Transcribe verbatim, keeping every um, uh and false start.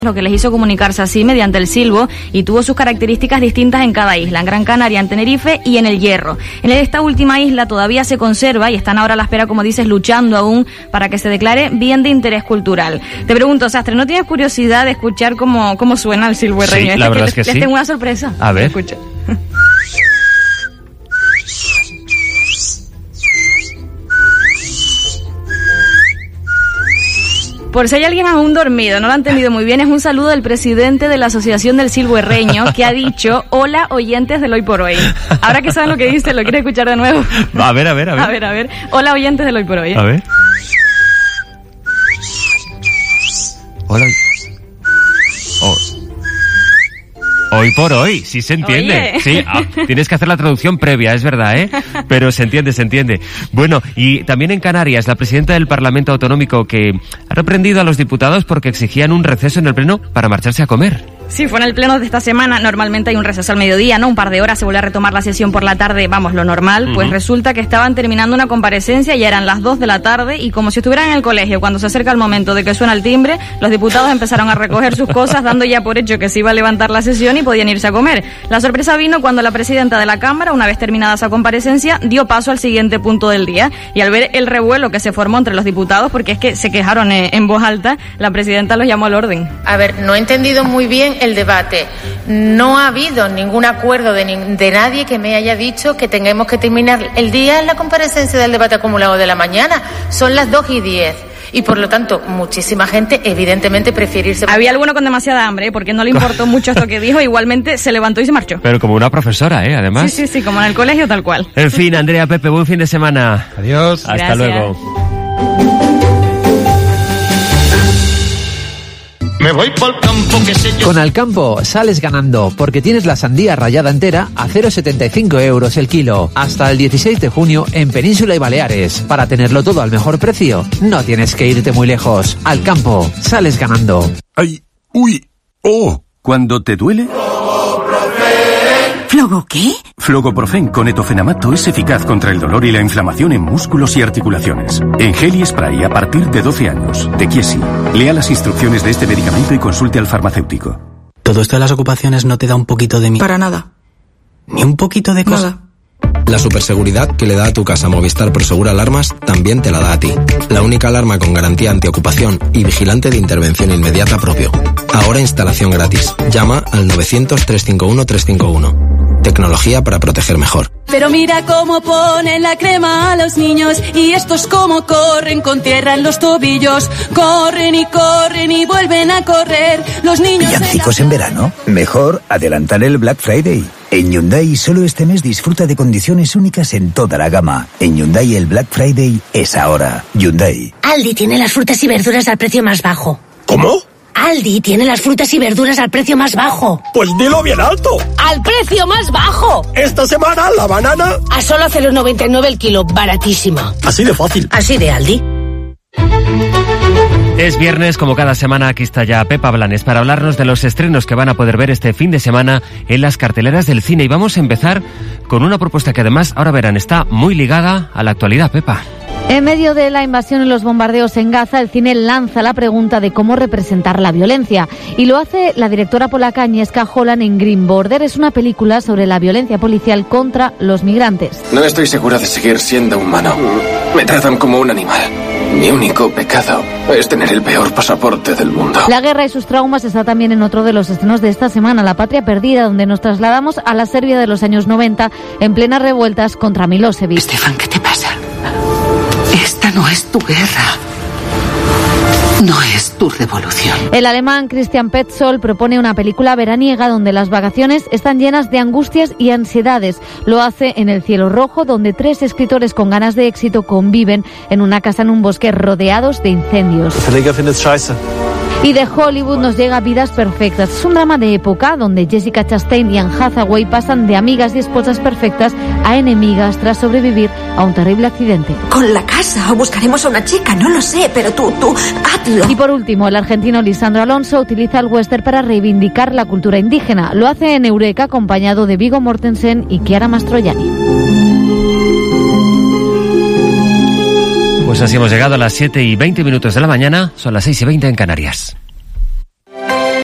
lo que les hizo comunicarse así mediante el silbo y tuvo sus características distintas en cada isla, en Gran Canaria, en Tenerife y en El Hierro. En esta última isla todavía se conserva y están ahora a la espera, como dices, luchando aún para que se declare bien de interés cultural. Te pregunto, Sastre, ¿no tienes curiosidad de escuchar cómo, cómo suena el silbo herreño? Sí, este la verdad que es que les, sí. Les tengo una sorpresa. A ver. Escucha. Por si hay alguien aún dormido, no lo ha entendido muy bien, es un saludo del presidente de la Asociación del Silbo Herreño, que ha dicho: hola, oyentes del Hoy por Hoy. Ahora que saben lo que dice, ¿lo quieres escuchar de nuevo? A ver, a ver, a ver. A ver, a ver. Hola, oyentes del Hoy por Hoy. ¿eh? A ver. Hola. Oh. Hoy por hoy, sí se entiende. Oye. Sí, ah, tienes que hacer la traducción previa, es verdad, ¿eh? Pero se entiende, se entiende. Bueno, y también en Canarias, la presidenta del Parlamento Autonómico que ha reprendido a los diputados porque exigían un receso en el Pleno para marcharse a comer. Sí, fue en el pleno de esta semana. Normalmente hay un receso al mediodía, ¿no? Un par de horas, se vuelve a retomar la sesión por la tarde, vamos, lo normal. Uh-huh. Pues resulta que estaban terminando una comparecencia, ya eran las dos de la tarde, y como si estuvieran en el colegio, cuando se acerca el momento de que suena el timbre, los diputados empezaron a recoger sus cosas, dando ya por hecho que se iba a levantar la sesión y podían irse a comer. La sorpresa vino cuando la presidenta de la Cámara, una vez terminada esa comparecencia, dio paso al siguiente punto del día, y al ver el revuelo que se formó entre los diputados, porque es que se quejaron en voz alta, la presidenta los llamó al orden. A ver, no he entendido muy bien el debate. No ha habido ningún acuerdo de, ni, de nadie que me haya dicho que tengamos que terminar el día en la comparecencia del debate acumulado de la mañana. Son las dos y diez. Y por lo tanto, muchísima gente evidentemente prefiere irse. Había alguno con demasiada hambre, ¿eh? Porque no le importó mucho esto que dijo, igualmente se levantó y se marchó. Pero como una profesora, ¿eh? Además. Sí, sí, sí, como en el colegio, tal cual. En fin, Andrea, Pepe, buen fin de semana. Adiós. Hasta Gracias. luego. Me voy por campo, que sé yo. Con Alcampo sales ganando porque tienes la sandía rallada entera a cero coma setenta y cinco euros el kilo. Hasta el dieciséis de junio en Península y Baleares. Para tenerlo todo al mejor precio, no tienes que irte muy lejos. Alcampo, sales ganando. Ay, uy, oh, ¿cuándo te duele? ¿Flogo qué? Flogoprofen con etofenamato es eficaz contra el dolor y la inflamación en músculos y articulaciones. En gel y spray a partir de doce años. De Chiesi. Lea las instrucciones de este medicamento y consulte al farmacéutico. ¿Todo esto de las ocupaciones no te da un poquito de miedo? Para nada. ¿Ni un poquito de cosa? Nada. La superseguridad que le da a tu casa Movistar Prosegur Alarmas también te la da a ti. La única alarma con garantía antiocupación y vigilante de intervención inmediata propio. Ahora instalación gratis. Llama al novecientos, trescientos cincuenta y uno, trescientos cincuenta y uno. Tecnología para proteger mejor. Pero mira cómo ponen la crema a los niños y estos cómo corren con tierra en los tobillos. Corren y corren y vuelven a correr. Los niños... ¿Villancicos en verano? Mejor adelantar el Black Friday. En Hyundai solo este mes disfruta de condiciones únicas en toda la gama. En Hyundai el Black Friday es ahora. Hyundai. Aldi tiene las frutas y verduras al precio más bajo. ¿Cómo? Aldi tiene las frutas y verduras al precio más bajo. Pues dilo bien alto. ¡Al precio más bajo! Esta semana la banana a solo cero coma noventa y nueve el kilo, baratísima. Así de fácil. Así de Aldi. Es viernes, como cada semana, aquí está ya Pepa Blanes para hablarnos de los estrenos que van a poder ver este fin de semana en las carteleras del cine. Y vamos a empezar con una propuesta que además, ahora verán, está muy ligada a la actualidad, Pepa. En medio de la invasión y los bombardeos en Gaza, el cine lanza la pregunta de cómo representar la violencia. Y lo hace la directora polaca Agnieszka Holland en Green Border. Es una película sobre la violencia policial contra los migrantes. No estoy segura de seguir siendo humano. Me tratan como un animal. Mi único pecado es tener el peor pasaporte del mundo. La guerra y sus traumas está también en otro de los estrenos de esta semana, La Patria Perdida, donde nos trasladamos a la Serbia de los años noventa en plenas revueltas contra Milosevic. Stefan, ¿qué te pasa? Esta no es tu guerra. No es tu revolución. El alemán Christian Petzold propone una película veraniega donde las vacaciones están llenas de angustias y ansiedades. Lo hace en El cielo rojo, donde tres escritores con ganas de éxito conviven en una casa en un bosque rodeados de incendios. Y de Hollywood nos llega Vidas Perfectas. Es un drama de época donde Jessica Chastain y Anne Hathaway pasan de amigas y esposas perfectas a enemigas tras sobrevivir a un terrible accidente. Con la casa buscaremos a una chica, no lo sé, pero tú, tú, hazlo. Y por último, el argentino Lisandro Alonso utiliza el western para reivindicar la cultura indígena. Lo hace en Eureka acompañado de Viggo Mortensen y Chiara Mastroianni. Pues así hemos llegado a las siete y veinte minutos de la mañana, son las seis y veinte en Canarias.